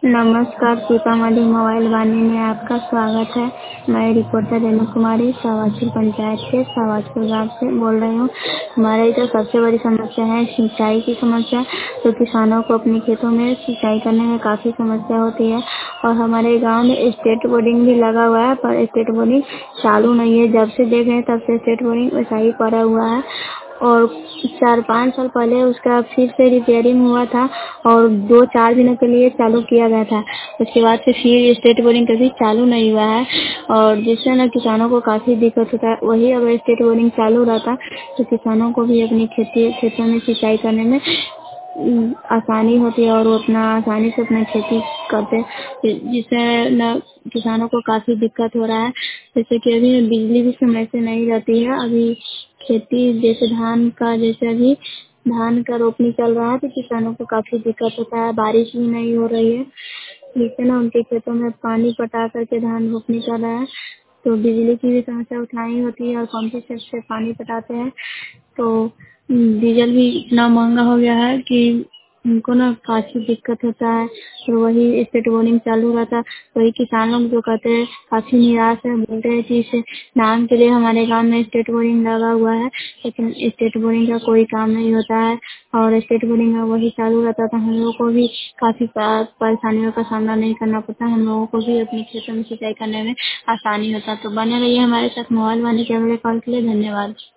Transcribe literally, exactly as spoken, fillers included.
नमस्कार, सीतामढ़ी मोबाइल वाणी में आपका स्वागत है। मैं रिपोर्टर रेणु कुमारी शाहबाजपुर पंचायत के शाहबाजपुर गांव से बोल रही हूँ। हमारे इधर सबसे बड़ी समस्या है सिंचाई की समस्या। तो किसानों को अपने खेतों में सिंचाई करने में काफ़ी समस्या होती है और हमारे गांव में स्टेट बोर्डिंग भी लगा हुआ है, पर स्टेट बोर्डिंग चालू नहीं है। जब से देख रहे हैं तब से स्टेट बोर्डिंग वैसा ही पड़ा हुआ है और चार पाँच साल पहले उसका फिर से रिपेयरिंग हुआ था और दो चार दिनों के लिए चालू किया गया था। उसके बाद से फिर स्टेट बोर्डिंग कभी चालू नहीं हुआ है और जिससे ना किसानों को काफ़ी दिक्कत होता है। वही अगर स्टेट बोर्डिंग चालू रहता तो किसानों को भी अपनी खेती खेतों में सिंचाई करने में उम, आसानी होती है और वो उतना आसानी से अपना खेती करते, जिससे ना किसानों को काफ़ी दिक्कत हो रहा है। जैसे कि अभी बिजली भी समय से नहीं रहती है। अभी खेती जैसे धान का जैसे अभी धान का रोपनी चल रहा है तो किसानों को काफ़ी दिक्कत होता है। बारिश भी नहीं हो रही है, जिससे ना उनके खेतों में पानी पटा करके धान रोपनी कर रहा है तो बिजली की भी समस्या उठानी होती है और पंप सेट से पानी पटाते हैं तो डीजल भी इतना महंगा हो गया है कि उनको ना काफ़ी दिक्कत होता है। तो वही स्टेट बोर्डिंग चालू रहता, वही किसान लोग जो कहते हैं काफ़ी निराश है, बोलते हैं कि इसे नाम के लिए हमारे गांव में स्टेट बोर्डिंग लगा हुआ है, लेकिन स्टेट बोर्डिंग का कोई काम नहीं होता है और स्टेट बोर्डिंग में वही चालू रहता था। हम लोगों को भी काफ़ी परेशानियों का सामना नहीं करना पड़ता, हम लोगों को भी अपने खेतों में सिंचाई करने में आसानी होता। तो बने रहिए हमारे साथ मोबाइल वाणी के अगले कॉल के लिए। धन्यवाद।